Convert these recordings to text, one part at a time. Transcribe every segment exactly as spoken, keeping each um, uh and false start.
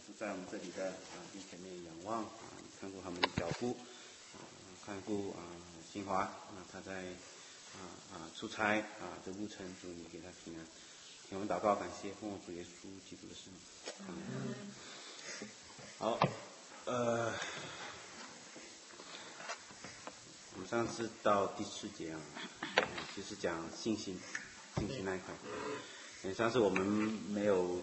是在我们这里的啊弟兄妹仰望啊，看顾他们的脚步啊，看顾啊新华啊，他在啊啊出差啊的路程，主你给他平安。我们祷告，感谢奉主耶稣基督的圣名。好，呃，我们上次到第四节啊，就是讲信心，信心那一块。嗯，上次我们没有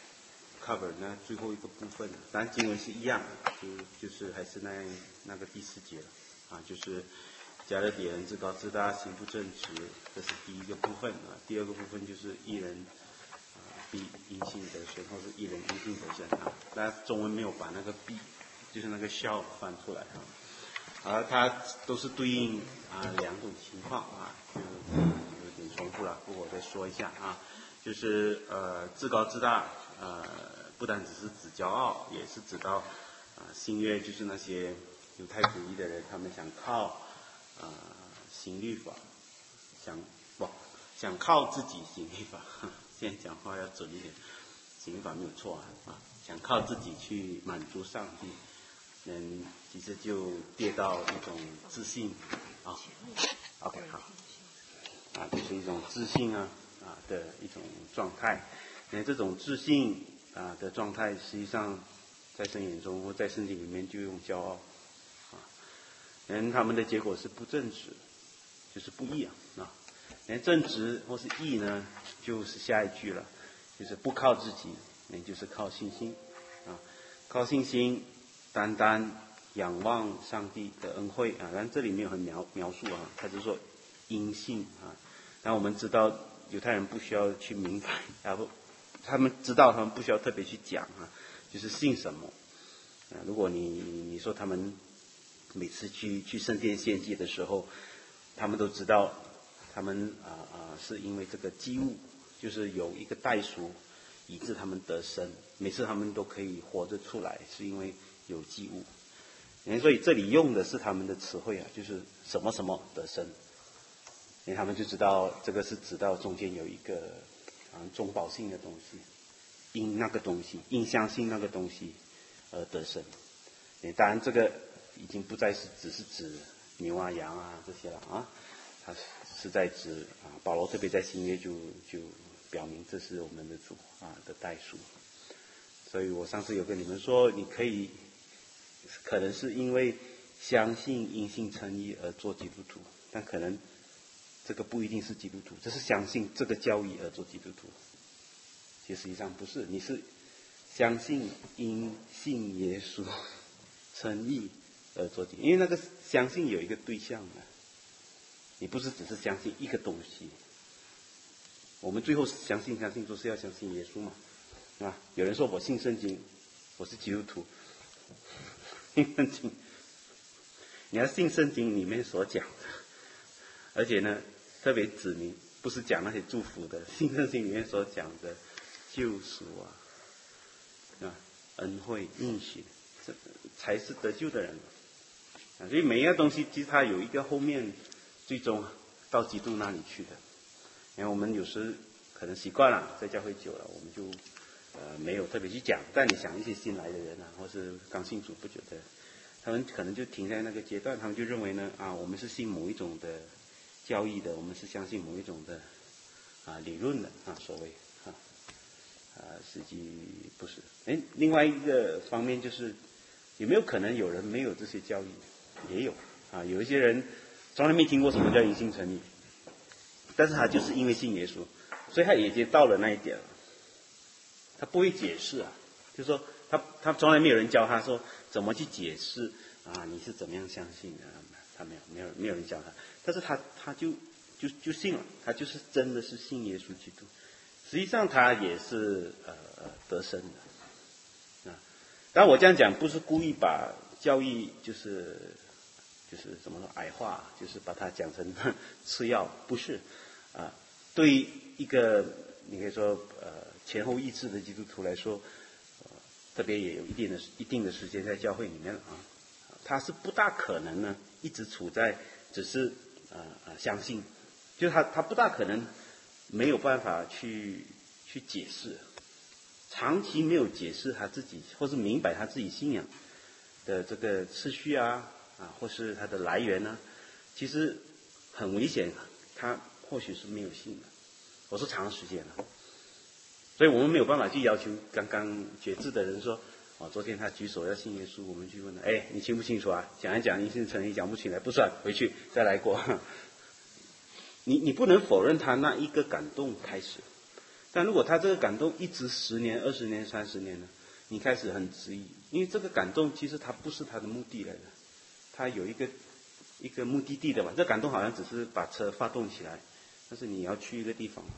cover 那最后一个部分，当然经文是一样，就就是还是那那个第四节了啊，就是加勒底人自高自大，行不正直，这是第一个部分啊。第二个部分就是一人啊必因信得生，或是一人因信得生啊。那中文没有把那个必，就是那个笑翻出来啊，而它都是对应啊两种情况啊，就有点重复了，不过我再说一下啊。就是呃自高自大，呃不单只是指骄傲，也是指到啊、呃、新约就是那些犹太主义的人，他们想靠啊、呃、行律法，想不想靠自己行律法，现在讲话要准一点，行律法没有错啊啊，想靠自己去满足上帝，人其实就跌到一种自信啊 ，OK 好，啊就是一种自信啊。啊的一种状态，那这种自信啊的状态，实际上在圣眼中或在圣经里面就用骄傲啊，人他们的结果是不正直，就是不义啊啊，人正直或是义呢，就是下一句了，就是不靠自己，那就是靠信心啊，靠信心，单单仰望上帝的恩惠啊，但这里没有很描描述啊，他就说因信啊，但我们知道。犹太人不需要去明白，然后他们知道，他们不需要特别去讲啊，就是信什么啊。如果你你说他们每次去去圣殿献祭的时候，他们都知道，他们啊啊是因为这个祭物，就是有一个代赎，以致他们得生。每次他们都可以活着出来，是因为有祭物。所以这里用的是他们的词汇啊，就是什么什么得生。因为他们就知道这个是指到中间有一个啊中保性的东西，因那个东西，因相信那个东西而得生。当然这个已经不再是只是指牛啊羊啊这些了啊，它是在指啊保罗特别在新约就就表明这是我们的主啊的代赎。所以我上次有跟你们说，你可以可能是因为相信因信称义而做基督徒，但可能这个不一定是基督徒，这是相信这个教义而做基督徒。其实实际上不是，你是相信因信耶稣称义而做基督徒，因为那个相信有一个对象的，你不是只是相信一个东西。我们最后相信相信都是要相信耶稣嘛，是吧？有人说我信圣经，我是基督徒，信圣经，你要信圣经里面所讲的。而且呢，特别指明不是讲那些祝福的，信圣经里面所讲的救赎啊，啊，恩惠应许，这才是得救的人啊。所以每一样东西其实它有一个后面，最终到基督那里去的。因为我们有时可能习惯了，在教会久了，我们就呃没有特别去讲。但你想一些新来的人啊，或是刚信主不久的，他们可能就停在那个阶段，他们就认为呢啊，我们是信某一种的教义的，我们是相信某一种的啊理论的啊，所谓啊啊，实际不是。哎，另外一个方面就是，有没有可能有人没有这些教义？也有啊，有一些人从来没听过什么叫因信称义，但是他就是因为信耶稣，所以他已经到了那一点了。他不会解释啊，就是说他他从来没有人教他说怎么去解释啊，你是怎么样相信的。他没有，没有，没有人教他，但是他他就就就信了，他就是真的是信耶稣基督。实际上他也是呃得生的啊。当然我这样讲不是故意把教义就是就是怎么说矮化，就是把它讲成次要，不是啊。对于一个你可以说呃前后意志的基督徒来说，呃、特别也有一定的一定的时间在教会里面了啊。他是不大可能呢，一直处在只是呃呃相信，就是他他不大可能没有办法去去解释长期没有解释他自己，或是明白他自己信仰的这个次序啊啊，或是它的来源呢、啊，其实很危险，他或许是没有信的。我说长时间了，所以我们没有办法去要求刚刚决志的人说，哦，昨天他举手要信耶稣，我们去问他，哎，你清不清楚啊？讲一讲，一信成疑，讲不起来不算，回去再来过。你你不能否认他那一个感动开始，但如果他这个感动一直十年、二十年、三十年呢，你开始很质疑，因为这个感动其实它不是他的目的来的，他有一个一个目的地的嘛。这感动好像只是把车发动起来，但是你要去一个地方，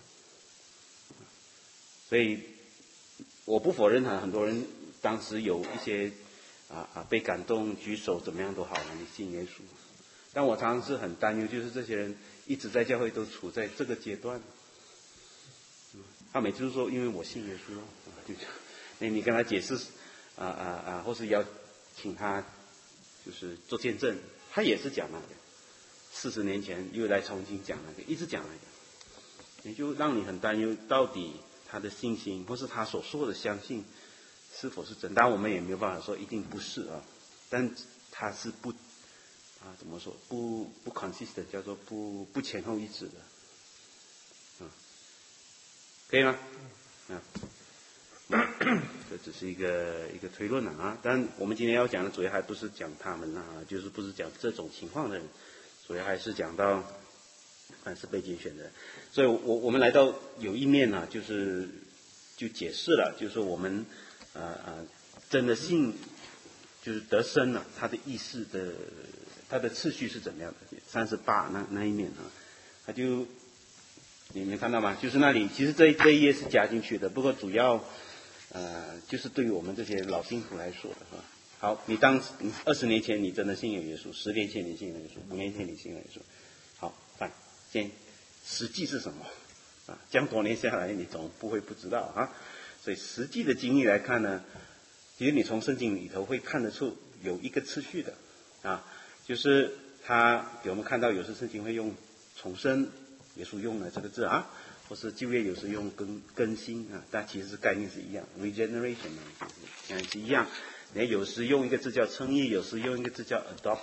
所以我不否认他，很多人当时有一些啊啊被感动举手怎么样都好了，你信耶稣。但我常常是很担忧，就是这些人一直在教会都处在这个阶段。他每次都说因为我信耶稣，就那你跟他解释啊啊啊，或是要请他就是做见证，他也是讲那个。四十年前又来重新讲那个，一直讲那个，也就让你很担忧，到底他的信心或是他所说的相信是否是真？当然我们也没有办法说一定不是啊，但他是不啊怎么说不不 consistent， 叫做不不前后一致的，啊，可以吗？啊，这只是一个一个推论了啊。但我们今天要讲的主要还不是讲他们啊，就是不是讲这种情况的人。主要还是讲到，凡是被拣选的，所以我我们来到有一面呢、啊，就是就解释了，就是说我们呃呃真的信，就是得生了、啊，它的意思的，它的次序是怎么样的？三十八那那一面啊，他就你们看到吗？就是那里，其实这这一页是加进去的，不过主要呃就是对于我们这些老信徒来说的是吧？好，你当二十年前你真的信有耶稣，十年前你信有耶稣，五年前你信有耶稣。好，看，先实际是什么啊？这样多年下来，你总不会不知道啊。所以实际的经历来看呢，其实你从圣经里头会看得出有一个次序的啊，就是他给我们看到有时圣经会用重生，耶稣用了这个字啊，或是旧约有时用更更新啊，但其实概念是一样 ，regeneration 呢，就是是一样。你有时用一个字叫称义，有时用一个字叫 adopt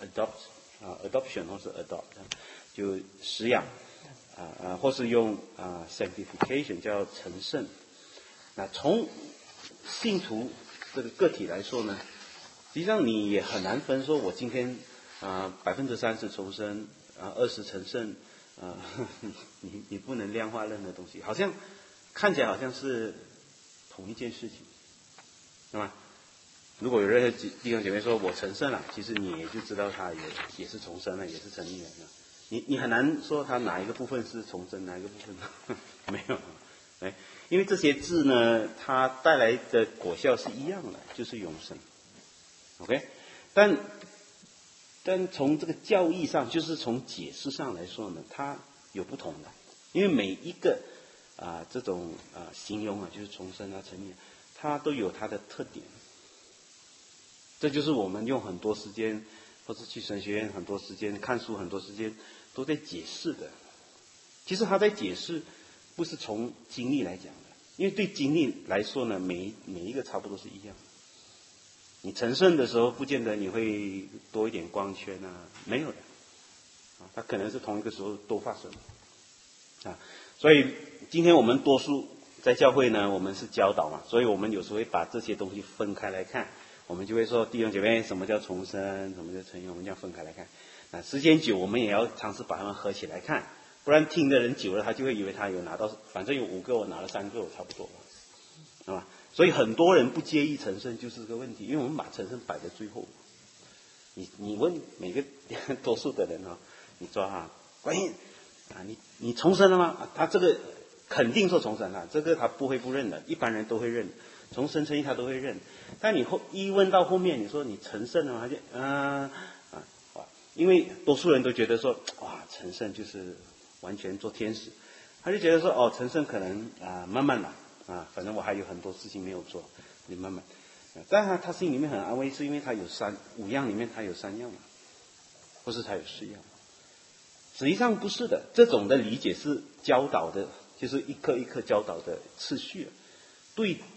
adopt 啊 adoption 或是 adopt 就食养啊啊，或是用啊 sanctification 叫成圣。那从信徒这个个体来说呢，实际上你也很难分说，我今天啊百分之三十重生啊二十成圣啊，你你不能量化任何东西，好像看起来好像是同一件事情，是吗？如果有任何弟兄姐妹说我成圣了，其实你也就知道他也也是重生了，也是成义了。你你很难说他哪一个部分是重生，哪一个部分没有。哎，因为这些字呢，它带来的果效是一样的，就是永生。OK， 但但从这个教义上，就是从解释上来说呢，它有不同的，因为每一个啊、呃、这种啊、呃、形容啊，就是重生啊、成义，它都有它的特点。这就是我们用很多时间，或是去神学院很多时间看书，很多时间都在解释的。其实他在解释，不是从经历来讲的，因为对经历来说呢，每每一个差不多是一样。你成圣的时候，不见得你会多一点光圈啊，没有的，啊，它可能是同一个时候都发生，啊，所以今天我们多数在教会呢，我们是教导嘛，所以我们有时候会把这些东西分开来看。我们就会说弟兄姐妹，什么叫重生，什么叫成义，我们这样分开来看。那时间久，我们也要尝试把它们合起来看，不然听的人久了，他就会以为他有拿到，反正有五个，我拿了三个，我差不多了，是吧？所以很多人不介意成圣就是这个问题，因为我们把成圣摆在最后。你你问每个多数的人啊，你说啊，关于啊，你你重生了吗？他这个肯定说重生了，这个他不会不认的，一般人都会认。从生成义他都会认，但你后一问到后面，你说你成圣了吗？他就啊啊，因为多数人都觉得说，哇，成圣就是完全做天使，他就觉得说，哦，成圣可能啊慢慢来啊，反正我还有很多事情没有做，你慢慢。但他他心里面很安慰，是因为他有三五样里面他有三样嘛，不是他有四样。实际上不是的，这种的理解是教导的，就是一课一课教导的次序，对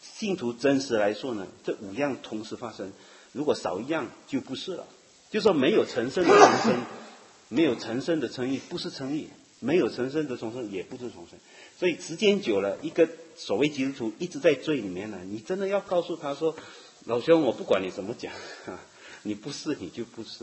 信徒真实来说呢，这五样同时发生，如果少一样就不是了。就说没有成圣的重生，没有成圣的称义不是称义，没有成圣的重生也不是重生。所以时间久了，一个所谓基督徒一直在罪里面呢，你真的要告诉他说，老兄，我不管你怎么讲啊，你不是你就不是，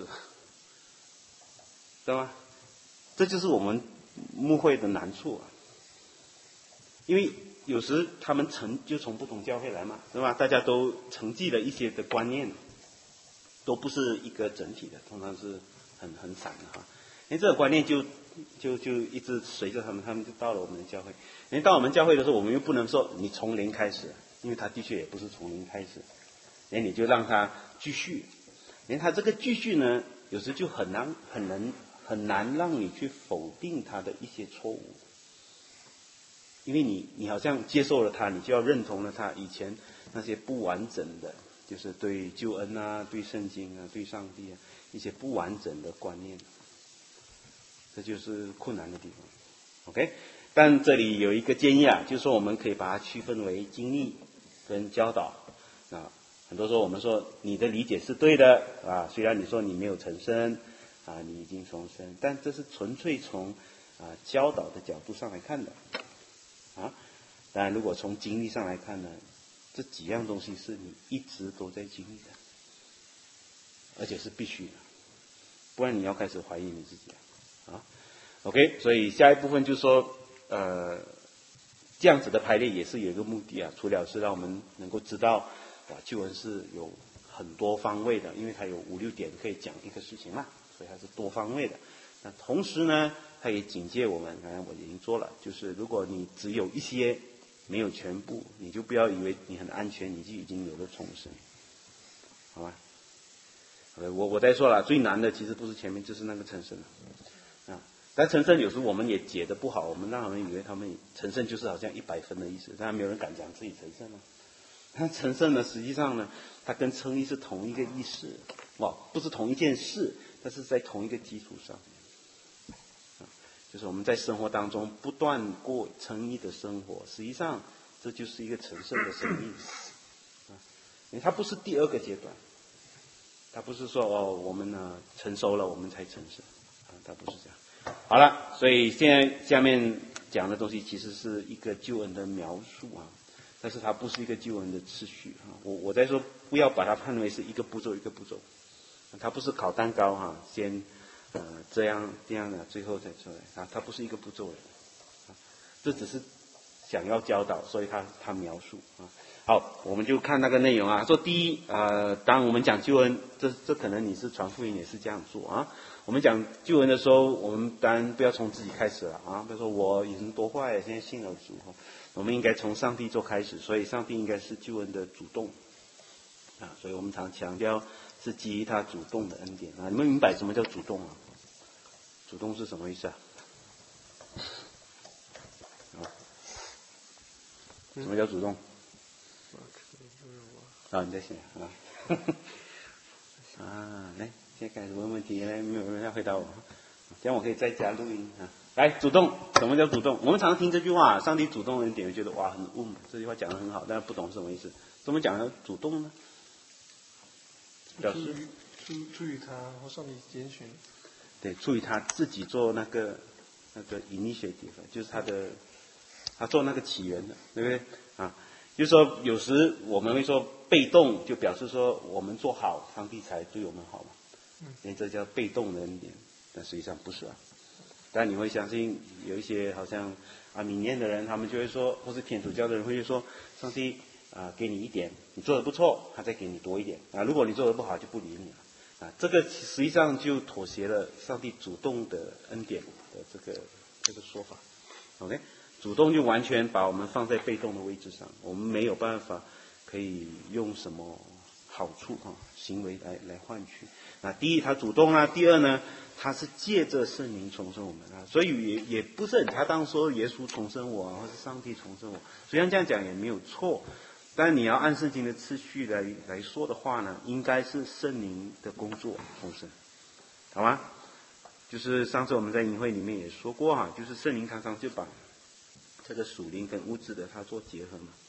知道吗？这就是我们牧会的难处啊。因为有时他们承就从不同教会来嘛，是吧？大家都承继了一些的观念，都不是一个整体的，通常是很很散的哈。因为这个观念就就就一直随着他们，他们就到了我们的教会。因为到我们教会的时候，我们又不能说你从零开始，因为他的确也不是从零开始，哎，你就让他继续。因为他这个继续呢，有时就很难很难很难让你去否定他的一些错误。因为你你好像接受了他，你就要认同了他以前那些不完整的，就是对救恩啊、对圣经啊、对上帝啊一些不完整的观念，这就是困难的地方。OK， 但这里有一个建议啊，就是说我们可以把它区分为经历跟教导啊。很多时候我们说你的理解是对的啊，虽然你说你没有成圣啊，你已经重生，但这是纯粹从啊教导的角度上来看的。啊，当然，如果从经历上来看呢，这几样东西是你一直都在经历的，而且是必须的，不然你要开始怀疑你自己啊。啊 ，OK， 所以下一部分就是说，呃，这样子的排列也是有一个目的啊，除了是让我们能够知道，哇，救恩是有很多方位的，因为它有五六点可以讲一个事情嘛，所以它是多方位的。那同时呢，他也警戒我们，刚才我已经说了，就是如果你只有一些，没有全部，你就不要以为你很安全，你就已经有了重生，好吧？我我再说了，最难的其实不是前面，就是那个成圣啊。但成圣有时候我们也解得不好，我们让他们以为他们成圣就是好像一百分的意思，当然没有人敢讲自己成圣了。他成圣呢，实际上呢，它跟称义是同一个意思，哇，不是同一件事，但是在同一个基础上。就是我们在生活当中不断过称义的生活，实际上这就是一个成圣的生命啊。因为它不是第二个阶段，它不是说哦我们呢成熟了我们才成圣啊，它不是这样。好了，所以现在下面讲的东西其实是一个救恩的描述啊，但是它不是一个救恩的次序啊。我我在说不要把它判为是一个步骤一个步骤，它不是烤蛋糕哈、啊，先。呃，这样这样的，最后再出来啊，它不是一个步骤的，啊，这只是想要教导，所以他他描述啊。好，我们就看那个内容啊。说第一，呃，当我们讲救恩，这这可能你是传福音也是这样做啊。我们讲救恩的时候，我们当然不要从自己开始了啊。比如说我以前多坏，现在信了主，我们应该从上帝做开始，所以上帝应该是救恩的主动啊。所以我们常强调是基于他主动的恩典啊。你们明白什么叫主动啊？主动是什么意思啊？啊，什么叫主动？啊，你在想啊？啊，来，现在开始问问题，来，没有人要回答我，这样我可以再加录音啊。来，主动，什么叫主动？我们常常听这句话，上帝主动恩典，觉得哇很嗯，这句话讲得很好，但是不懂是什么意思。怎么讲呢？主动呢？表示出出于他或上帝拣选。 对，出于他自己做那个那个 initiative， 就是他的他做那个起源的，对不对啊？就是说有时我们会说被动，就表示说我们做好，上帝才对我们好嘛，因为这叫被动的恩典，但实际上不是啊。但你会相信有一些好像啊缅甸的人，他们就会说，或是天主教的人会说，上帝啊给你一点，你做的不错，他再给你多一点啊，如果你做的不好，就不理你了。啊，这个实际上就妥协了上帝主动的恩典的这个这个说法 ，OK， 主动就完全把我们放在被动的位置上，我们没有办法可以用什么好处啊行为来来换取。那第一，他主动啊；第二呢，他是借着圣灵重生我们啊，所以也也不是很恰当说耶稣重生我啊，或是上帝重生我，虽然这样讲也没有错。但你要按圣经的次序来来说的话呢，应该是圣灵的工作重生，好吗？就是上次我们在营会里面也说过哈、啊，就是圣灵常常就把这个属灵跟物质的它做结合嘛。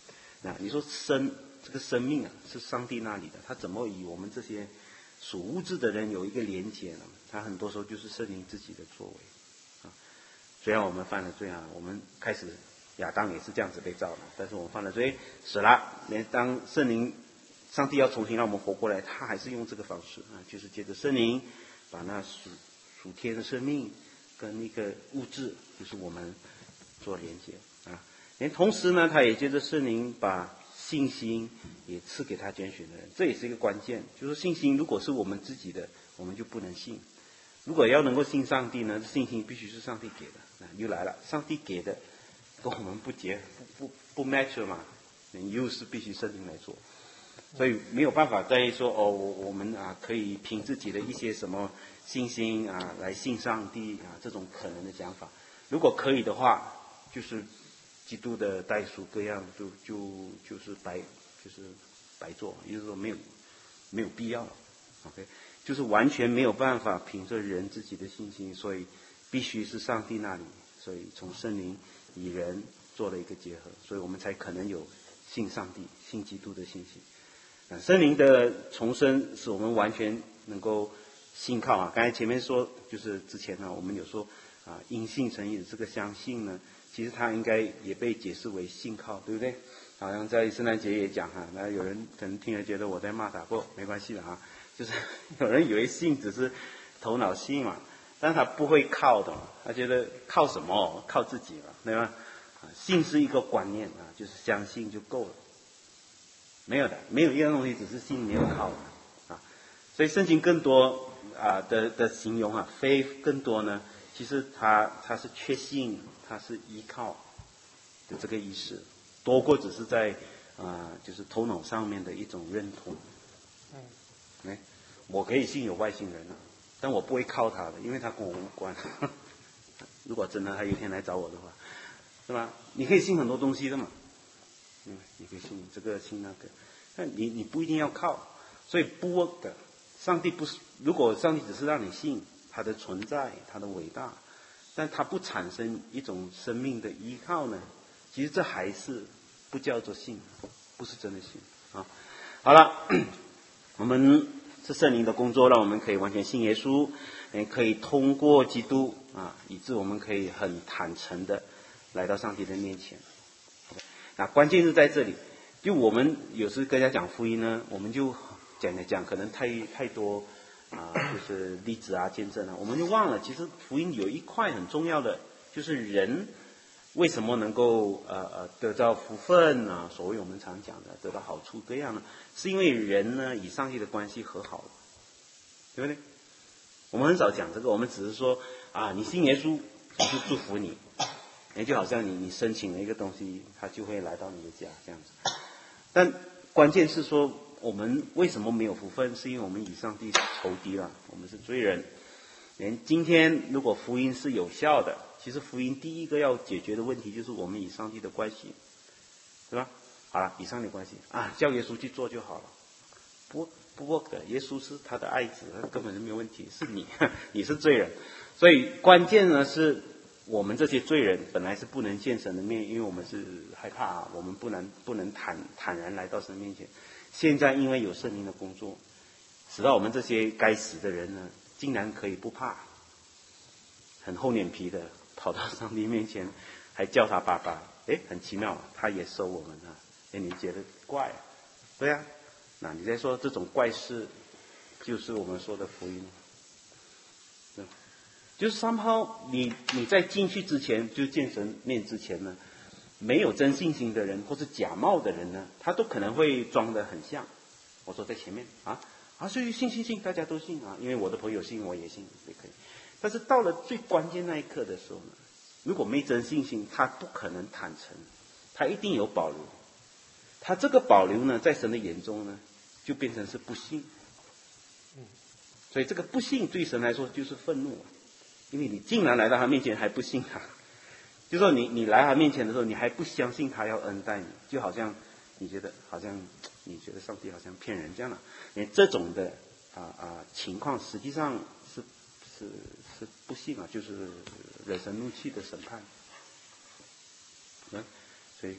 啊，你说生这个生命啊是上帝那里的，他怎么与我们这些属物质的人有一个连结呢？他很多时候就是圣灵自己的作为啊。虽然我们犯了罪啊，我们开始亚当也是这样子被造的，但是我们犯了罪死了，连当圣灵上帝要重新让我们活过来，他还是用这个方式啊，就是借着圣灵把那属属天的生命跟那个物质，就是我们做连接啊。连同时呢，他也借着圣灵把信心也赐给他拣选的人，这也是一个关键。就是信心如果是我们自己的，我们就不能信；如果要能够信上帝呢，信心必须是上帝给的。那又来了，上帝给的跟我们不结不不不 match 嘛，又是必须圣灵来做。所以没有办法再说哦，我我们啊可以凭自己的一些什么信心啊来信上帝啊，这种可能的讲法。如果可以的话，就是基督的代赎各样就就就是白就是白做，也就是说没有没有必要了。OK， 就是完全没有办法凭着人自己的信心，所以必须是上帝那里，所以从圣灵与人做了一个结合，所以我们才可能有信上帝、信基督的信心。啊，圣灵的重生是我们完全能够信靠啊。刚才前面说，就是之前呢，我们有说啊，因信称义的这个相信呢，其实它应该也被解释为信靠，对不对？好像在圣诞节也讲哈，那有人可能听了觉得我在骂他，不，没关系的啊，就是有人以为信只是头脑信嘛，但是他不会靠的，他觉得靠什么？靠自己嘛，对吧？啊，信是一个观念啊，就是相信就够了。没有的，没有一样东西只是信没有靠的啊。所以圣经更多啊的的形容啊，非更多呢，其实它它是确信，它是依靠的这个意思，多过只是在啊就是头脑上面的一种认同。嗯，哎，我可以信有外星人啊，但我不会靠他的，因为他跟我无关。如果真的他有一天来找我的话，是吧？你可以信很多东西的嘛。嗯，你可以信这个信那个，但你你不一定要靠，所以不 work 的。上帝不是，如果上帝只是让你信他的存在，他的伟大，但他不产生一种生命的依靠呢，其实这还是不叫做信，不是真的信啊。好了，我们是圣灵的工作，让我们可以完全信耶稣，也可以通过基督啊，以致我们可以很坦诚的来到上帝的面前。那关键是在这里，就我们有时跟人家讲福音呢，我们就讲讲讲，可能太太多啊、呃，就是例子啊、见证啊，我们就忘了，其实福音有一块很重要的，就是人为什么能够呃呃得到福分啊？所谓我们常讲的得到好处这样呢，是因为人呢与上帝的关系和好了，对不对？我们很少讲这个，我们只是说啊，你信耶稣就祝福你。也就好像你你申请了一个东西，它就会来到你的家这样子。但关键是说，我们为什么没有福分？是因为我们与上帝仇敌了，我们是罪人。连今天如果福音是有效的，其实福音第一个要解决的问题就是我们与上帝的关系，对吧？好了，与上帝的关系啊，叫耶稣去做就好了。不不 work 的，耶稣是他的爱子，他根本就没有问题。是你，你是罪人，所以关键呢是。我们这些罪人本来是不能见神的面，因为我们是害怕，我们不能不能坦坦然来到神面前。现在因为有圣灵的工作，使到我们这些该死的人呢，竟然可以不怕，很厚脸皮的跑到上帝面前，还叫他爸爸。哎，很奇妙，他也收我们啊！哎，你觉得怪？对啊，那你在说这种怪事，就是我们说的福音。嗯就是somehow你你在进去之前，就见神面之前呢，没有真信心的人或是假冒的人呢，他都可能会装得很像。我说在前面啊啊，所以信信信，大家都信啊，因为我的朋友信，我也信也可以。但是到了最关键那一刻的时候呢，如果没真信心，他不可能坦诚，他一定有保留。他这个保留呢，在神的眼中呢，就变成是不信。所以这个不信对神来说就是愤怒。因为你竟然来到他面前还不信他，就说你你来他面前的时候，你还不相信他要恩待你，就好像你觉得好像你觉得上帝好像骗人这样的，连这种的啊啊情况，实际上是是是不信啊，就是惹神怒气的审判。嗯，所以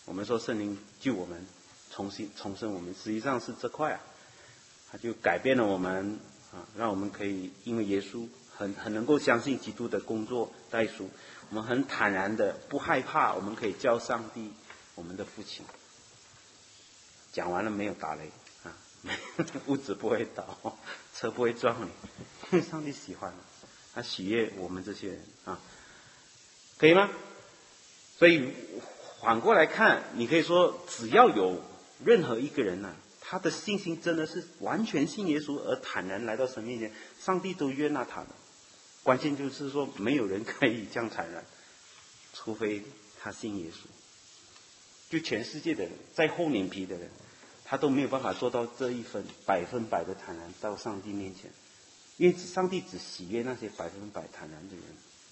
我们说圣灵救我们，重新重生我们，实际上是这块啊，他就改变了我们啊，让我们可以因为耶稣很很能够相信基督的工作代赎，我们很坦然的不害怕，我们可以叫上帝我们的父亲。讲完了没有打雷啊？屋子不会倒，车不会撞你，上帝喜欢，他喜悦我们这些人啊，可以吗？所以反过来看，你可以说，只要有任何一个人呢、啊，他的信心真的是完全信耶稣而坦然来到神面前，上帝都悦纳他的。关键就是说，没有人可以这样坦然，除非他信耶稣。就全世界的人，再厚脸皮的人，他都没有办法做到这一分百分百的坦然到上帝面前，因为上帝只喜悦那些百分百坦然的人，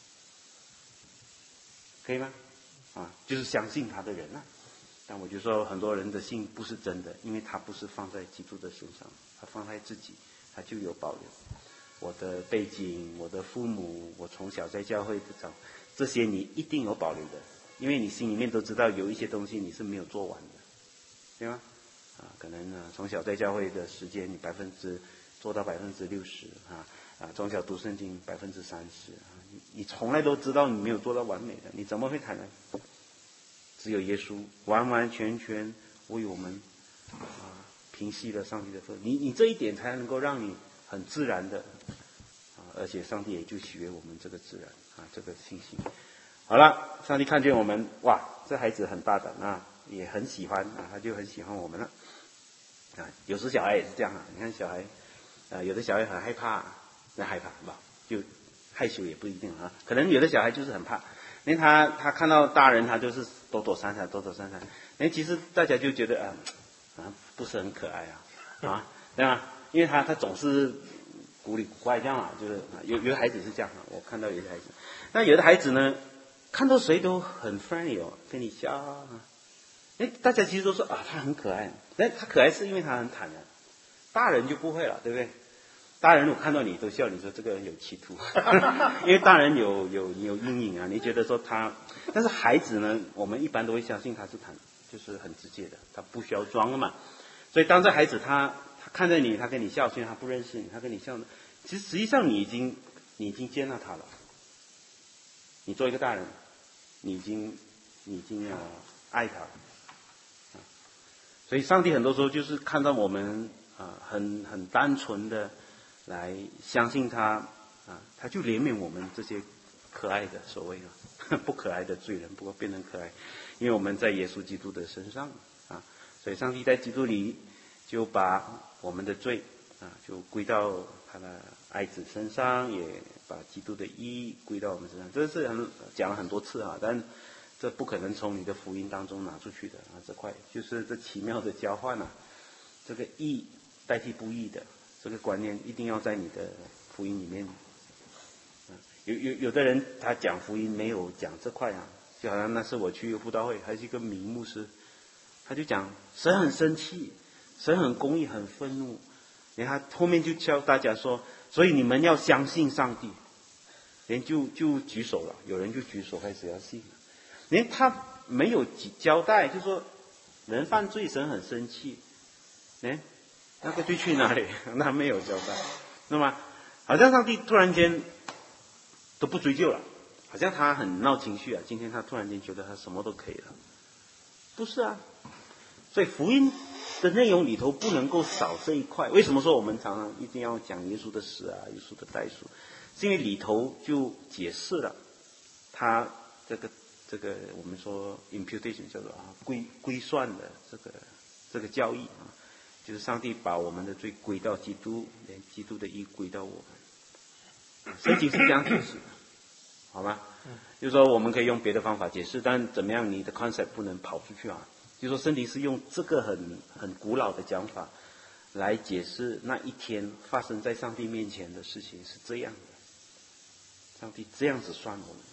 可以吗？啊，就是相信他的人啊。但我就说，很多人的信不是真的，因为他不是放在基督的身上，他放在自己，他就有保留。我的背景，我的父母，我从小在教会长，这些你一定有保留的，因为你心里面都知道有一些东西你是没有做完的，对吗？啊，可能呢，从小在教会的时间你百分之做到百分之六十啊啊，从小读圣经百分之三十啊，你你从来都知道你没有做到完美的，你怎么会坦然？只有耶稣完完全全为我们啊平息了上帝的愤怒，你你这一点才能够让你很自然的啊，而且上帝也就喜悦我们这个自然啊这个信心。好了，上帝看见我们，哇，这孩子很大胆啊，也很喜欢啊，他就很喜欢我们了啊。有时小孩也是这样啊，你看小孩啊，有的小孩很害怕，那害怕吧，就害羞也不一定啊，可能有的小孩就是很怕。因为他他看到大人，他就是躲躲闪闪，躲躲闪闪。哎，其实大家就觉得啊啊不是很可爱啊啊，对吧？因为他他总是古里古怪这样啊，就是有有的孩子是这样啊，我看到有的孩子，那有的孩子呢，看到谁都很 friendly 哦，跟你笑啊。哎，大家其实都说啊他很可爱，但他可爱是因为他很坦然，大人就不会了，对不对？大人我看到你都笑，你说这个人有企图，因为大人有有有阴影啊，你觉得说他，但是孩子呢，我们一般都会相信他是坦，就是很直接的，他不需要装的嘛。所以当这孩子他他看着你，他跟你笑，虽然他不认识你，他跟你笑呢，其实实际上你已经你已经接纳他了。你做一个大人，你已经你已经呃爱他了，啊，所以上帝很多时候就是看到我们啊很很单纯的。来相信他啊，他就怜悯我们这些可爱的所谓啊不可爱的罪人，不过变成可爱，因为我们在耶稣基督的身上啊，所以上帝在基督里就把我们的罪啊就归到他的爱子身上，也把基督的义归到我们身上。这是很讲了很多次啊，但这不可能从你的福音当中拿出去的啊，这块就是这奇妙的交换啊，这个义代替不义的。这个观念一定要在你的福音里面。有有有的人他讲福音没有讲这块啊，就好像那次我去布道会，还是一个名牧师，他就讲神很生气，神很公义，很愤怒。然后他后面就教大家说，所以你们要相信上帝。人就就举手了，有人就举手开始要信。连他没有交代，就说人犯罪，神很生气。哎。那个罪去哪里？那没有交代，那么好像上帝突然间都不追究了，好像他很闹情绪啊。今天他突然间觉得他什么都可以了，不是啊？所以福音的内容里头不能够少这一块。为什么说我们常常一定要讲耶稣的死啊，耶稣的代赎？是因为里头就解释了他这个这个我们说 imputation 叫做啊归归算的这个这个教义啊。就是上帝把我们的罪归到基督，连基督的义归到我们。圣经是这样解释的，好吗？就是说我们可以用别的方法解释，但怎么样你的 concept 不能跑出去啊？就是说圣经是用这个很很古老的讲法来解释那一天发生在上帝面前的事情是这样的，上帝这样子算我们的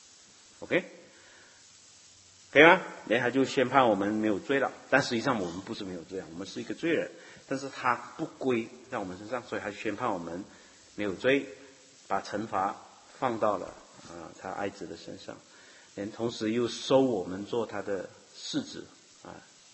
，OK？可以吗？然后他就宣判我们没有罪了，但实际上我们不是没有罪啊，我们是一个罪人，但是他不归在我们身上，所以他宣判我们没有罪，把惩罚放到了啊他爱子的身上，连同时又收我们做他的嗣子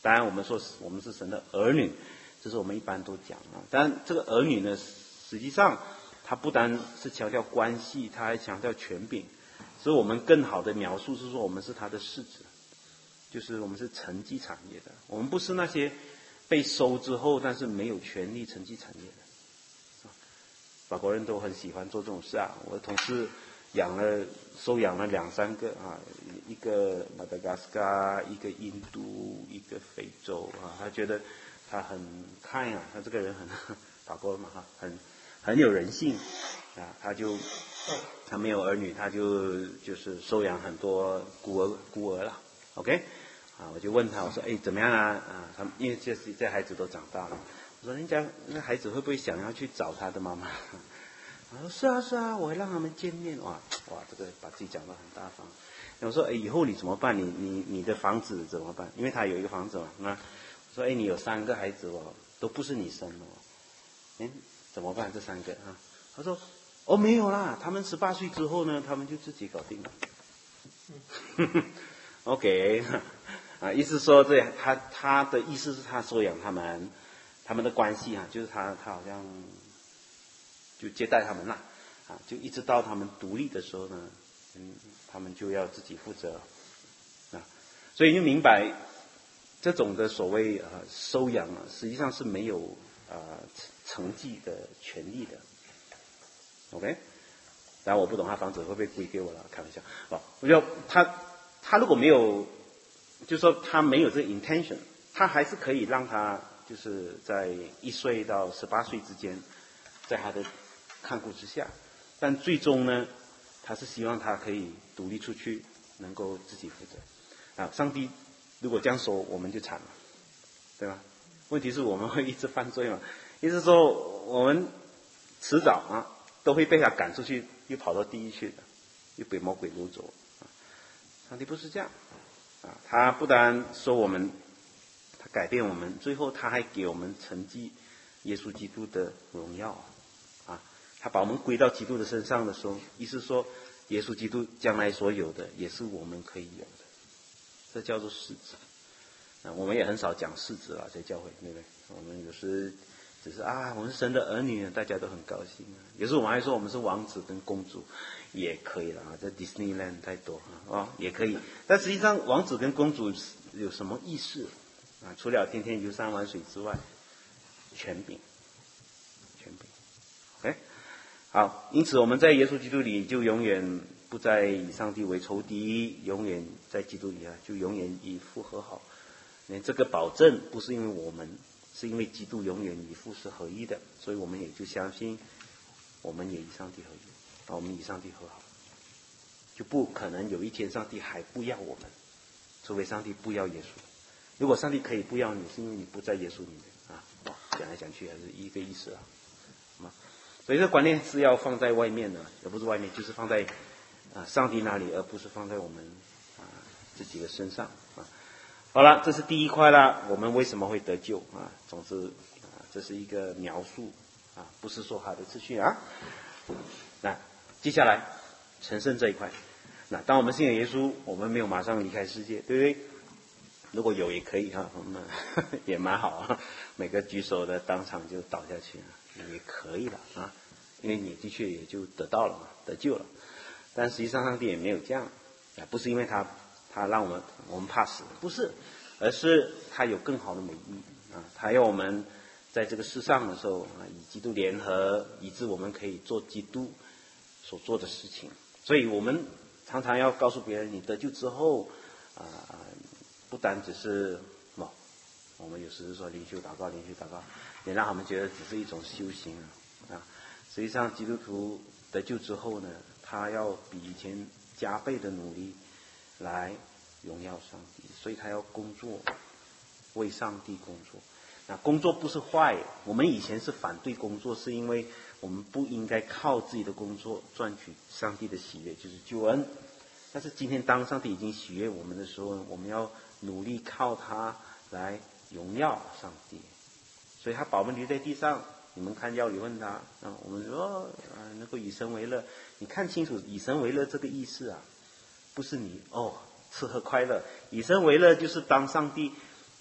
当然我们说我们是神的儿女，这是我们一般都讲啊。当然这个儿女呢，实际上它不单是强调关系，它还强调权柄。所以我们更好的描述是说，我们是他的世子，就是我们是承继产业的。我们不是那些被收之后但是没有权利承继产业的。法国人都很喜欢做这种事啊。我的同事养了收养了两三个啊，一个马达加斯加，一个印度，一个非洲啊。他觉得他很看啊，他这个人很法国人嘛哈，很很有人性啊。他就他没有儿女，他就就是收养很多孤儿孤儿了。OK， 啊，我就问他，我说，哎，怎么样啊？啊，他们因为这这孩子都长大了，我说人家那孩子会不会想要去找他的妈妈？他说是啊是啊，我会让他们见面。哇哇，这个把自己讲得很大方。我说，哎，以后你怎么办？你你你的房子怎么办？因为他有一个房子嘛。那我说，哎，你有三个孩子哦，都不是你生的哦，哎，怎么办？这三个啊？他说，哦，没有啦，他们十八岁之后呢，他们就自己搞定了。OK， 啊，意思说这他他的意思是他收养他们，他们的关系啊，就是他他好像就接待他们了，啊，就一直到他们独立的时候呢，嗯，他们就要自己负责，啊，所以就明白这种的所谓呃收养啊，实际上是没有呃承继的权利的。OK， 当然我不懂他房子会不会归给我了，开玩笑。哦，我觉得他他如果没有，就是说他没有这个 intention， 他还是可以让他就是在一岁到十八岁之间，在他的看顾之下，但最终呢，他是希望他可以独立出去，能够自己负责。啊，上帝如果这样说，我们就惨了，对吧？问题是我们会一直犯罪嘛，意思是说我们迟早啊。都会被他赶出去，又跑到地狱去的，又被魔鬼掳走。上帝不是这样啊！他不单说我们，他改变我们，最后他还给我们承继耶稣基督的荣耀啊！他把我们归到基督的身上的时候，意思说耶稣基督将来所有的也是我们可以有的，这叫做世子啊！我们也很少讲世子了，在教会，对不对？我们有时。只是啊，我们是神的儿女，大家都很高兴啊。有时候我们还说我们是王子跟公主，也可以了啊。在 Disneyland 太多啊，哦也可以。但实际上，王子跟公主有什么意思啊？除了天天游山玩水之外，权柄，权柄。OK， 好，因此我们在耶稣基督里就永远不再以上帝为仇敌，永远在基督里啊，就永远与父和好。连这个保证不是因为我们。是因为基督永远与父是合一的，所以我们也就相信，我们也与上帝合一，啊，我们与上帝和好，就不可能有一天上帝还不要我们，除非上帝不要耶稣。如果上帝可以不要你，是因为你不在耶稣里面啊。讲来讲去还是一个意思啊，好吗？所以这观念是要放在外面的，而不是外面，就是放在啊上帝那里，而不是放在我们啊自己的身上啊。好了，这是第一块啦。我们为什么会得救啊？总之啊，这是一个描述啊，不是说好的次序啊。那接下来成圣这一块，那当我们信了耶稣，我们没有马上离开世界，对不对？如果有也可以哈，我们也蛮好啊。每个举手的当场就倒下去也可以了啊，因为你的确也就得到了嘛，得救了。但实际上上帝也没有这样啊，不是因为他。他让我们我们怕死，不是，而是他有更好的美意啊！他要我们在这个世上的时候啊，与基督联合，以致我们可以做基督所做的事情。所以我们常常要告诉别人，你得救之后啊，不单只是哦，我们有时说灵修祷告，灵修祷告，也让他们觉得只是一种修行啊。实际上，基督徒得救之后呢，他要比以前加倍的努力。来荣耀上帝，所以他要工作，为上帝工作。那工作不是坏，我们以前是反对工作，是因为我们不应该靠自己的工作赚取上帝的喜悦，就是救恩。但是今天当上帝已经喜悦我们的时候，我们要努力靠他来荣耀上帝。所以他把我们留在地上，你们看要你问他啊，我们说啊能够以神为乐，你看清楚以神为乐这个意思啊。不是你哦，吃喝快乐，以神为乐就是当上帝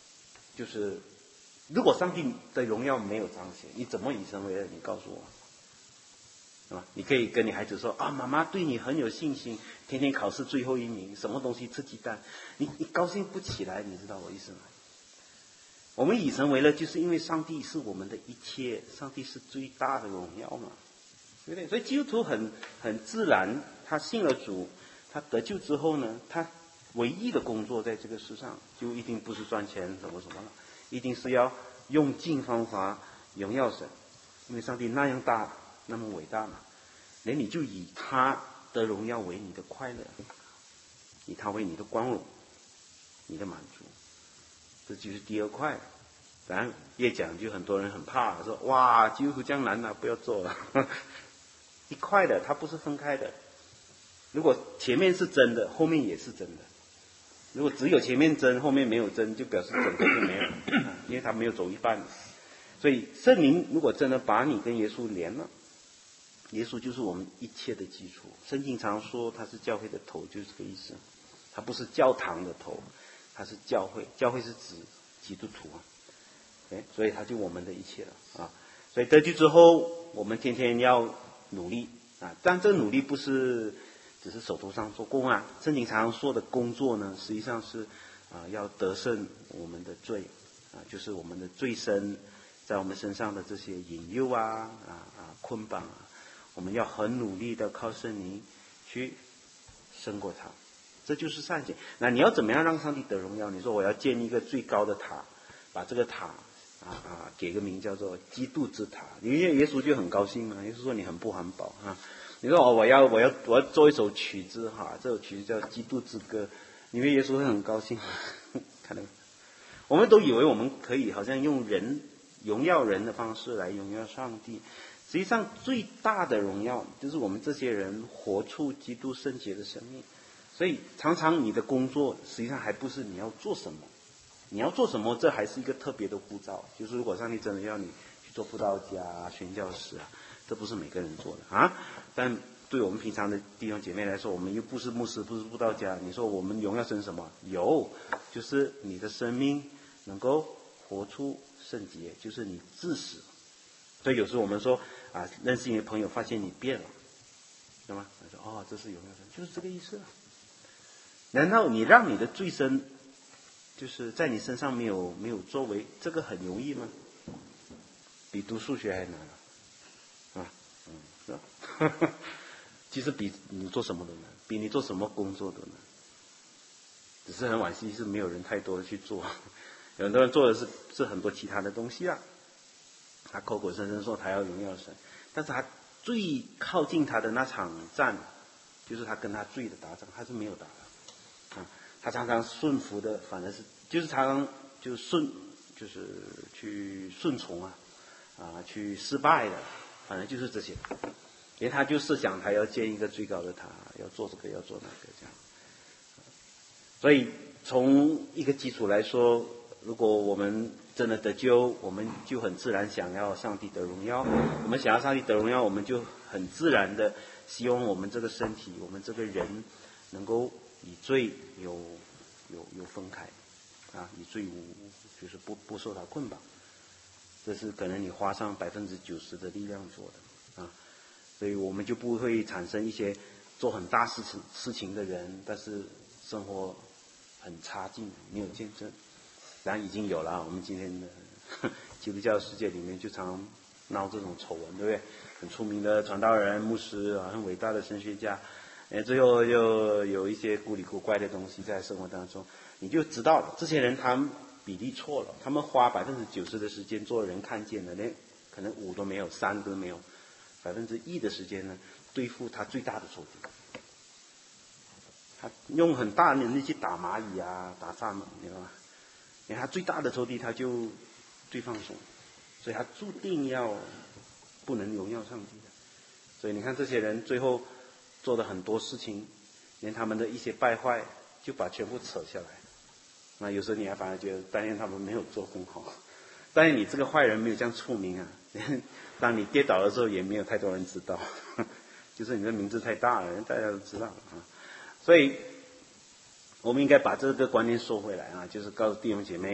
就是如果上帝的荣耀没有彰显，你怎么以神为乐？你告诉我。啊，你可以跟你孩子说啊，妈妈对你很有信心，天天考试最后一名，什么东西吃鸡蛋，你你高兴不起来，你知道我意思吗？我们以神为乐，就是因为上帝是我们的一切，上帝是最大的荣耀嘛，对不对？所以基督徒很很自然，他信了主，他得救之后呢，他唯一的工作在这个世上，就一定不是赚钱什么什么了，一定是要用尽方法荣耀神，因为上帝那样大。那么伟大嘛，连你就以他的荣耀为你的快乐，以他为你的光荣，你的满足，这就是第二块。当然越讲就很多人很怕，说哇基督徒这样难啊，不要做了。一块的，它不是分开的。如果前面是真的，后面也是真的。如果只有前面真，后面没有真，就表示整个就没有，因为他没有走一半。所以圣灵如果真的把你跟耶稣连了，耶稣就是我们一切的基础。圣经常说他是教会的头，就是这个意思。他不是教堂的头，他是教会。教会是指基督徒啊，对，所以他就我们的一切了啊。所以得救之后，我们天天要努力啊。但这个努力不是只是手头上做工啊。圣经常说的工作呢，实际上是啊要得胜我们的罪啊，就是我们的罪身在我们身上的这些引诱啊啊啊捆绑啊。我们要很努力的靠圣灵去胜过它，这就是善行。那你要怎么样让上帝得荣耀？你说我要建一个最高的塔，把这个塔啊啊给个名叫做基督之塔。因为耶稣就很高兴嘛，耶稣说你很不环保啊。你说哦，我要我要我要做一首曲子哈，这首曲子叫《基督之歌》，因为耶稣会很高兴。看到没？我们都以为我们可以好像用人荣耀人的方式来荣耀上帝。实际上最大的荣耀就是我们这些人活出基督圣洁的生命。所以常常你的工作实际上还不是你要做什么，你要做什么这还是一个特别的呼召。就是如果上帝真的要你去做布道家啊、宣教士啊，这不是每个人做的啊。但对我们平常的弟兄姐妹来说，我们又不是牧师，不是布道家，你说我们荣耀神什么？有，就是你的生命能够活出圣洁，就是你至死。所以有时候我们说啊，认识你的朋友发现你变了，对吗？他说哦，这是荣耀神，就是这个意思啊。难道你让你的罪身就是在你身上没有没有作为，这个很容易吗？比读数学还难啊！啊，嗯，是吧？其实比你做什么都难，比你做什么工作都难。只是很惋惜是没有人太多的去做，有很多人做的是是很多其他的东西啊。他口口声声说他要荣耀神，但是他最靠近他的那场战，就是他跟他罪的打仗，他是没有打的啊。他常常顺服的，反而是就是常常就顺，就是去顺从啊啊，去失败的，反正就是这些。因为他就设想他要建一个最高的塔，要做这个要做那个这样。所以从一个基础来说，如果我们真的得救，我们就很自然想要上帝的荣耀。我们想要上帝的荣耀，我们就很自然的希望我们这个身体，我们这个人能够以罪有有有分开啊，以罪无就是不不受他捆绑。这是可能你花上百分之九十的力量做的啊，所以我们就不会产生一些做很大事情事情的人，但是生活很差劲，没有见证。当然已经有了，我们今天的基督教世界里面就常闹这种丑闻，对不对？很出名的传道人、牧师啊，很伟大的神学家，哎，最后又有一些古里古怪的东西在生活当中，你就知道了，这些人他们比例错了，他们花百分之九十的时间做人看见的，连可能五都没有，三都没有，百分之一的时间呢，对付他最大的仇敌。他用很大的能力去打蚂蚁啊，打蚱蜢，你知道吗？因为他最大的仇敌他就最放松，所以他注定要不能荣耀上帝的。所以你看这些人最后做的很多事情，连他们的一些败坏就把全部扯下来。那有时候你还反而觉得担心他们没有做很好，但是你这个坏人没有这样出名啊，当你跌倒的时候也没有太多人知道，就是你的名字太大了，大家都知道啊。所以我们应该把这个观念收回来啊，就是告诉弟兄姐妹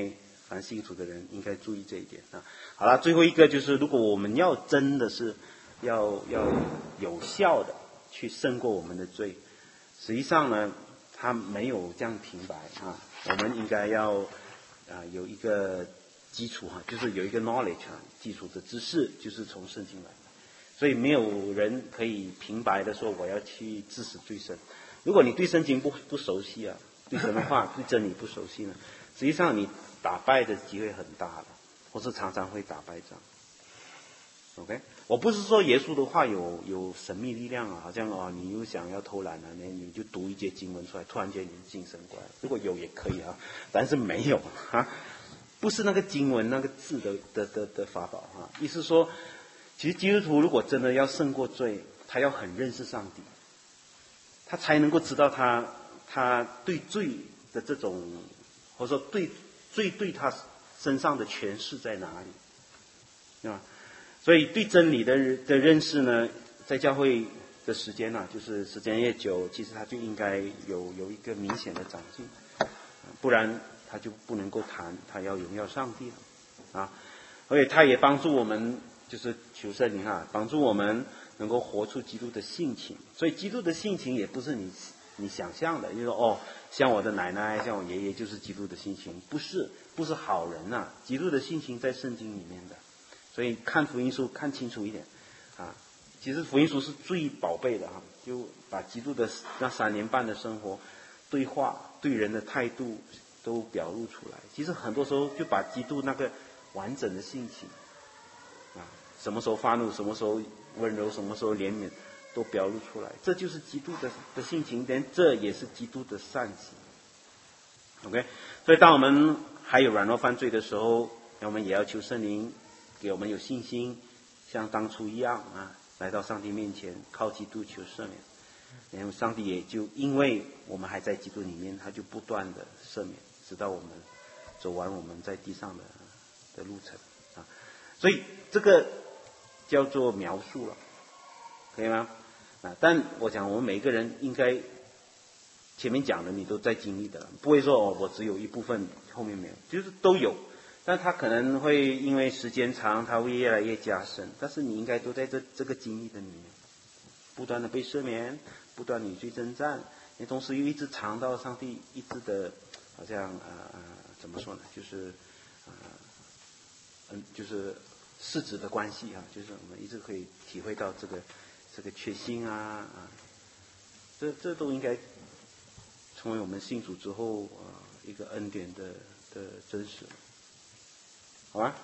凡信主的人应该注意这一点啊。好了，最后一个就是，如果我们要真的是要要有效的去胜过我们的罪，实际上呢，他没有这样平白啊。我们应该要啊有一个基础哈，就是有一个 knowledge 啊，基础的知识就是从圣经来的。所以没有人可以平白的说我要去治死罪身。如果你对圣经不不熟悉啊，对神的话、对真理不熟悉呢，实际上你打败的机会很大的，或是常常会打败仗。OK， 我不是说耶稣的话有有神秘力量啊，好像哦你又想要偷懒啊，你你就读一节经文出来，突然间你就精神过来。如果有也可以啊，但是没有啊，不是那个经文那个字的的的的法宝啊。意思说，其实基督徒如果真的要胜过罪，他要很认识上帝，他才能够知道他他对罪的这种，或者说对罪对他身上的诠释在哪里，对吧？所以对真理的的认识呢，在教会的时间呢、啊，就是时间越久，其实他就应该有有一个明显的长进，不然他就不能够谈他要荣耀上帝了啊。而且他也帮助我们，就是求圣灵啊，帮助我们能够活出基督的性情。所以基督的性情也不是你你想象的，就是说哦，像我的奶奶，像我爷爷就是基督的性情，不是，不是好人呐、啊。基督的性情在圣经里面的。所以看福音书看清楚一点啊，其实福音书是最宝贝的哈、啊，就把基督的那三年半的生活、对话、对人的态度都表露出来。其实很多时候就把基督那个完整的性情啊，什么时候发怒，什么时候温柔，什么时候怜悯，都表露出来。这就是基督的的性情，连这也是基督的善行。OK， 所以当我们还有软弱犯罪的时候，我们也要求圣灵给我们有信心，像当初一样啊，来到上帝面前，靠基督求赦免。然后上帝也就因为我们还在基督里面，他就不断的赦免，直到我们走完我们在地上的的路程啊。所以这个叫做描述了，可以吗？啊，但我讲我们每一个人应该前面讲的你都在经历的，不会说哦我只有一部分后面没有，就是都有。但他可能会因为时间长，他会越来越加深。但是你应该都在这这个经历的里面，不断的被赦免，不断与罪征战，你同时又一直尝到上帝一直的，好像呃呃怎么说呢？就是呃嗯就是世子的关系啊，就是我们一直可以体会到这个这个确信啊啊，这这都应该成为我们信主之后啊、呃、一个恩典的的真实。好吧，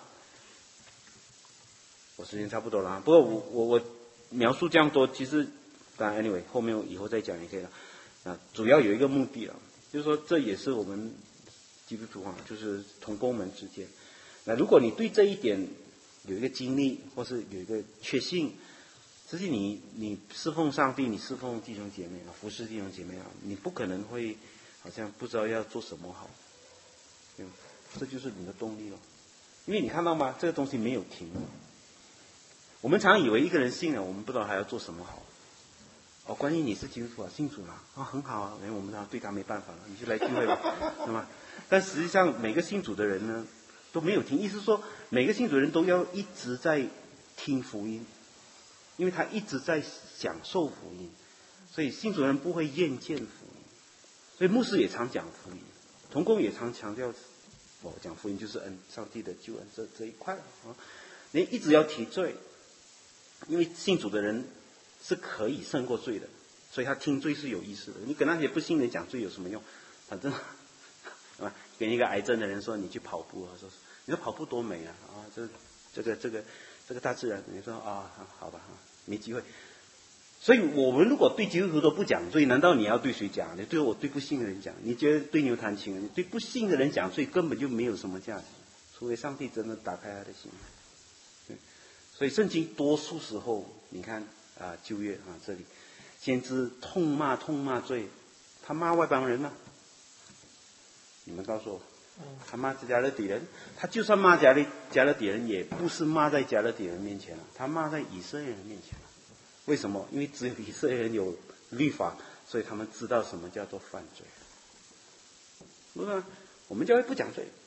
我时间差不多了啊。不过我我我描述这样多，其实当然 anyway 后面以后再讲也可以了。啊，主要有一个目的啊，就是说这也是我们基督徒啊，就是同工们之间。那如果你对这一点有一个经历，或是有一个确信，实际你你侍奉上帝，你侍奉弟兄姐妹啊，服侍弟兄姐妹啊，你不可能会好像不知道要做什么好，对吗？这就是你的动力了。因为你看到吗？这个东西没有停。我们常以为一个人信了，我们不知道还要做什么好。哦，关于你是基督徒啊，信主了啊，很好啊，因为我们对他没办法了，你就来聚会吧，对吗？但实际上每个信主的人呢都没有停，意思是说每个信主的人都要一直在听福音，因为他一直在享受福音，所以信主的人不会厌倦福音。所以牧师也常讲福音，同工也常强调。我讲福音就是恩，上帝的救恩这这一块啊，你一直要提罪，因为信主的人是可以胜过罪的，所以他听罪是有意思的。你跟那些不信的人讲罪有什么用？反正啊，跟一个癌症的人说你去跑步啊，说你说跑步多美啊啊，这这个这个这个大自然，你说啊好吧啊，没机会。所以我们如果对基督徒都不讲罪，难道你要对谁讲？你对我对不信的人讲？你觉得对牛弹琴？你对不信的人讲罪根本就没有什么价值，除非上帝真的打开他的心。对，所以圣经多数时候，你看啊旧约啊这里，先知痛骂痛骂罪，他骂外邦人吗？你们告诉我，他骂加勒底人，他就算骂加勒加勒底人，也不是骂在加勒底人面前了，他骂在以色列人面前了。为什么？因为只有以色列人有律法，所以他们知道什么叫做犯罪。那么我们教会不讲罪，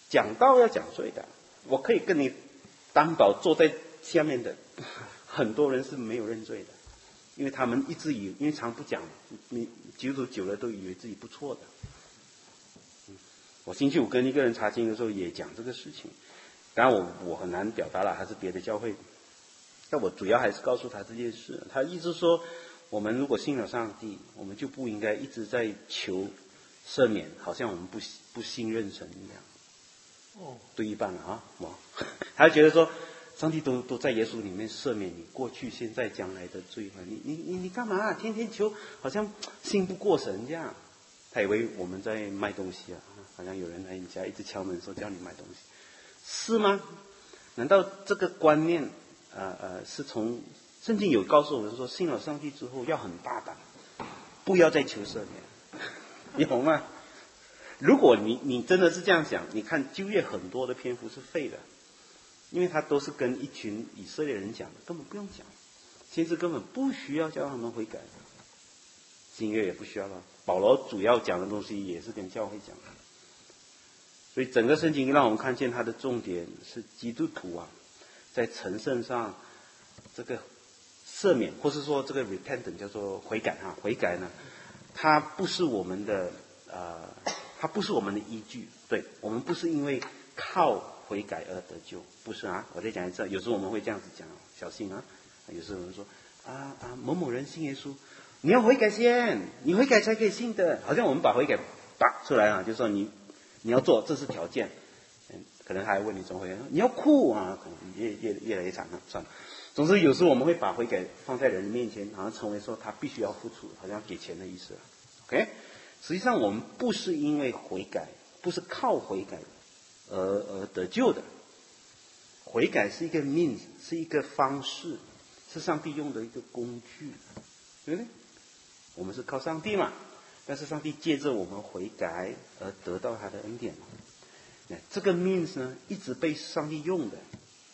讲道要讲罪的，我可以跟你担保，坐在下面的很多人是没有认罪的，因为他们一直以因为常不讲，你基督徒久了都以为自己不错的。我星期五跟一个人查经的时候也讲这个事情，当然我我很难表达了，还是别的教会，但我主要还是告诉他这件事。他意思说，我们如果信了上帝，我们就不应该一直在求赦免，好像我们不不信任神一样。哦，对一半了啊，我他觉得说，上帝都都在耶稣里面赦免你过去、现在、将来的罪了，你你你你干嘛、啊？天天求，好像信不过神这样。他以为我们在卖东西啊，好像有人来你家一直敲门说叫你买东西，是吗？难道这个观念呃呃是从圣经有告诉我们说，信了上帝之后要很大胆，不要再求赦免，你懂吗？如果你你真的是这样想，你看旧约很多的篇幅是废的，因为他都是跟一群以色列人讲的，根本不用讲，先知根本不需要叫他们悔改，新约也不需要了。保罗主要讲的东西也是跟教会讲的，所以整个圣经让我们看见它的重点是基督徒啊，在成圣上这个赦免，或是说这个 repentance 叫做悔改啊，悔改呢，它不是我们的呃，它不是我们的依据，对我们不是因为靠悔改而得救，不是啊。我再讲一次，有时候我们会这样子讲，小心啊。有时候有人说啊啊某某人信耶稣。你要悔改先，你悔改才可以信的。好像我们把悔改打出来啊，就说你你要做，这是条件。嗯，可能还问你怎么悔改，你要哭啊，可能越越越来越惨了，算了。总之，有时候我们会把悔改放在人面前，好像成为说他必须要付出，好像给钱的意思。OK， 实际上我们不是因为悔改，不是靠悔改而而得救的。悔改是一个 means， 是一个方式，是上帝用的一个工具，对不对？我们是靠上帝嘛，但是上帝借着我们悔改而得到他的恩典嘛。这个 means 呢，一直被上帝用的，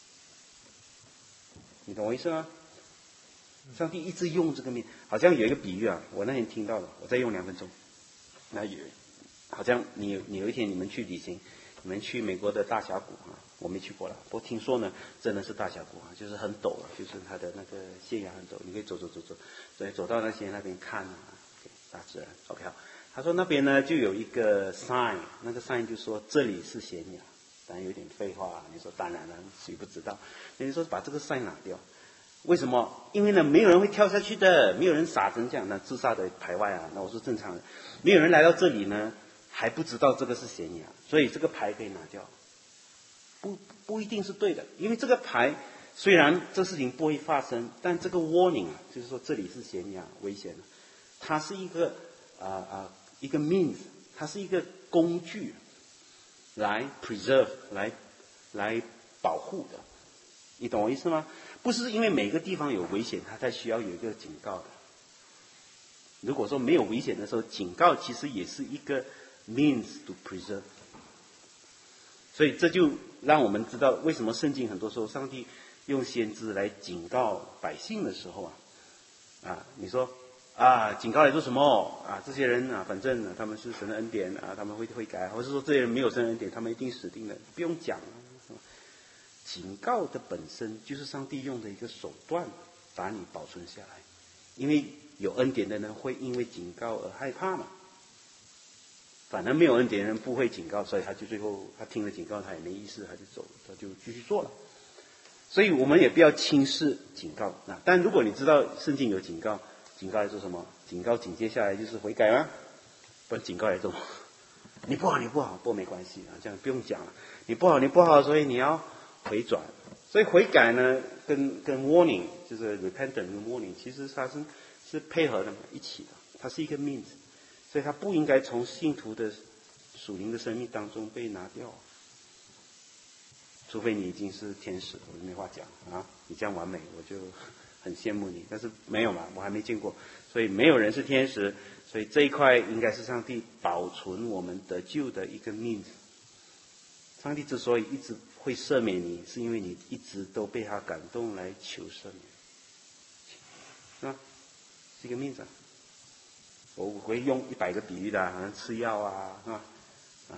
你懂我意思吗？上帝一直用这个 means， 好像有一个比喻啊，我那天听到了，我再用两分钟。那有，好像你你有一天你们去旅行，你们去美国的大峡谷啊，我没去过了，不过听说呢，真的是大峡谷啊，就是很陡啊，就是它的那个斜崖很陡，你可以走走走走，所以走到那些那边看啊，大自然。OK， 好，他说那边呢就有一个 sign， 那个 sign 就说这里是悬崖，当然有点废话啊，你说当然了，谁不知道？那你说把这个 sign 拿掉，为什么？因为呢没有人会跳下去的，没有人傻成这样，那自杀的排外啊，那我说正常的，没有人来到这里呢还不知道这个是悬崖，所以这个牌可以拿掉。不不一定是对的，因为这个牌虽然这事情不会发生，但这个 warning 啊，就是说这里是悬崖危险，它是一个啊啊、呃、一个 means， 它是一个工具来 preserve 来来保护的，你懂我意思吗？不是因为每个地方有危险，它才需要有一个警告的。如果说没有危险的时候，警告其实也是一个 means to preserve。所以这就让我们知道为什么圣经很多时候上帝用先知来警告百姓的时候啊，啊，你说啊，警告来做什么啊？这些人啊，反正、啊、他们是神的恩典啊，他们会会改，或者说这些人没有神的恩典，他们一定死定了，不用讲啊。警告的本身就是上帝用的一个手段，把你保存下来，因为有恩典的人会因为警告而害怕嘛。反正没有恩典的人不会警告，所以他就最后他听了警告，他也没意思，他就走，他就继续做了。所以我们也不要轻视警告啊。但如果你知道圣经有警告，警告来做什么？警告紧接下来就是悔改吗？不然警告来做什么？你不好，你不好，不过没关系啊，这样不用讲了。你不好，你不好，所以你要回转。所以悔改呢，跟跟 warning 就是 repentance 跟 warning， 其实它是是配合的一起的，它是一个 means。所以它不应该从信徒的属灵的生命当中被拿掉，除非你已经是天使，我就没话讲啊！你这样完美，我就很羡慕你。但是没有嘛，我还没见过，所以没有人是天使，所以这一块应该是上帝保存我们得救的一个 means。上帝之所以一直会赦免你，是因为你一直都被他感动来求赦免，是吧？是一个 means 啊。我会用一百个比喻的，好像吃药啊，是吧？啊，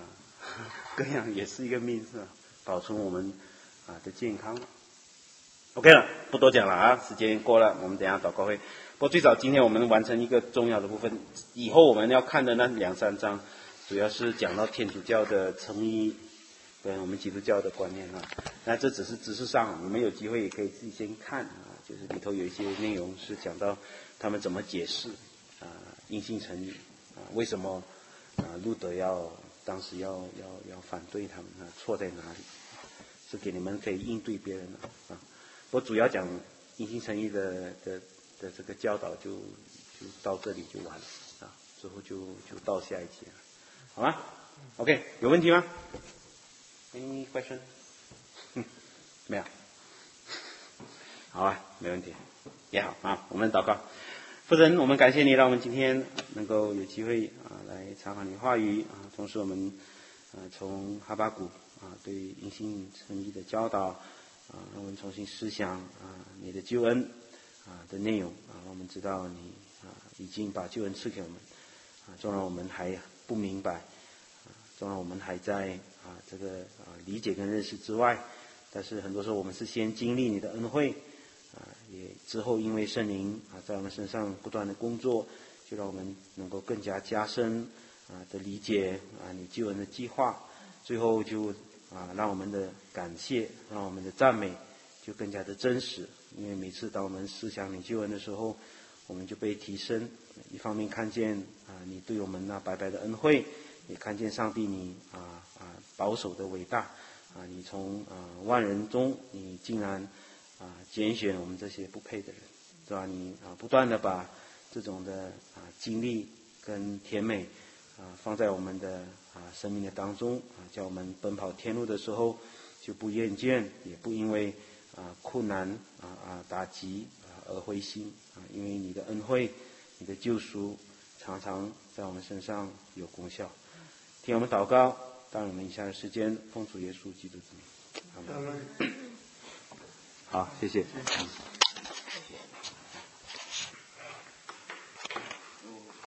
各样也是一个命，是吧？保存我们啊的健康。OK 了，不多讲了啊，时间过了，我们等一下祷告会。不过最早今天我们完成一个重要的部分，以后我们要看的那两三章，主要是讲到天主教的诚意跟我们基督教的观念啊。那这只是知识上，你们有机会也可以自己先看啊，就是里头有一些内容是讲到他们怎么解释啊因信诚意啊，为什么啊路德要当时要要要反对他们啊，错在哪里？是给你们可以应对别人的啊。我主要讲因信诚意的的的这个教导就就到这里就完了啊，之后就就到下一节了，好吗 ？OK， 有问题吗 ？Any question？ 没有。好啊，没问题。也好啊，我们祷告。父神，我们感谢你，让我们今天能够有机会啊来查访你话语啊，同时我们呃从哈巴谷啊对因信诚意的教导啊，让我们重新思想啊你的救恩啊的内容啊，让我们知道你啊已经把救恩赐给我们啊，纵然我们还不明白啊，纵然我们还在啊这个啊理解跟认识之外，但是很多时候我们是先经历你的恩惠啊，也之后因为圣灵啊在我们身上不断的工作，就让我们能够更加加深啊的理解啊你救恩的计划，最后就啊让我们的感谢，让我们的赞美就更加的真实。因为每次当我们思想你救恩的时候，我们就被提升，一方面看见啊你对我们那白白的恩惠，也看见上帝你啊啊保守的伟大啊，你从啊万人中你竟然啊拣选我们这些不配的人，是吧？你啊不断的把这种的啊经历跟甜美啊放在我们的啊生命的当中啊，叫我们奔跑天路的时候就不厌倦，也不因为啊困难啊啊打击啊而灰心啊，因为你的恩惠，你的救赎常常在我们身上有功效。听我们祷告，当我们以下的时间奉主耶稣基督之名，阿们。好，谢谢。